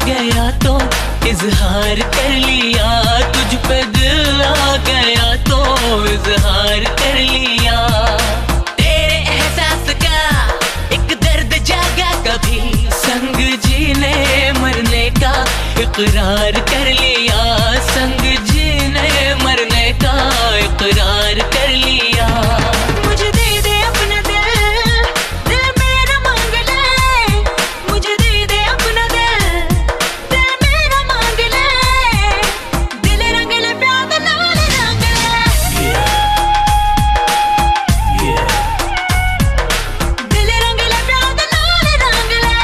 गया तो इजहार कर लिया, तुझ पे दिल आ गया तो इजहार कर लिया। तेरे एहसास का एक दर्द जागा कभी, संग जीने मरने का इकरार कर लिया, संग जीने मरने का इकरार कर लिया। मुझे दे दे अपना दिल, दिल मेरा मांग ले, मुझे दे दे अपना दिल, दिल मेरा मांग ले, दिल रंग ले प्यार दे नाल रंग ले, दिल रंग ले प्यार दे नाल रंग ले।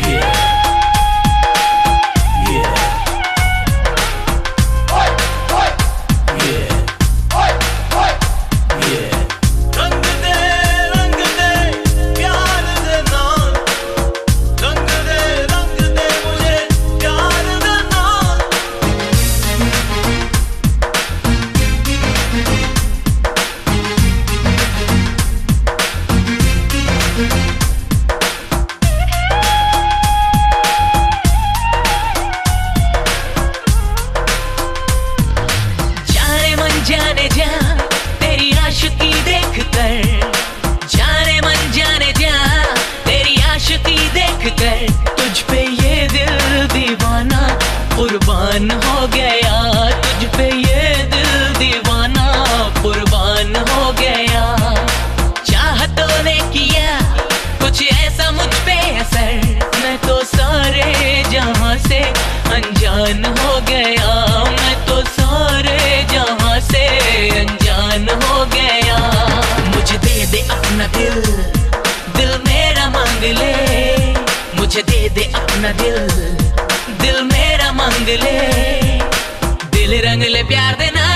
जाने जा तेरी आशिकी देख कर, जाने मन जाने जा तेरी आशिकी देख कर, तुझ पे ये दिल दीवाना कुर्बान हो गया, तुझ पे ये दिल दीवाना कुर्बान हो गया। चाहतों ने किया कुछ ऐसा मुझ पे असर, मैं तो सारे जहां से अनजान हो गया, मैं तो सारे जहां से अनजान हो गया। मुझे दे दे अपना दिल, दिल मेरा मांग ले, मुझे दे दे अपना दिल, दिल मेरा मांग ले, दिल रंग ले प्यार देना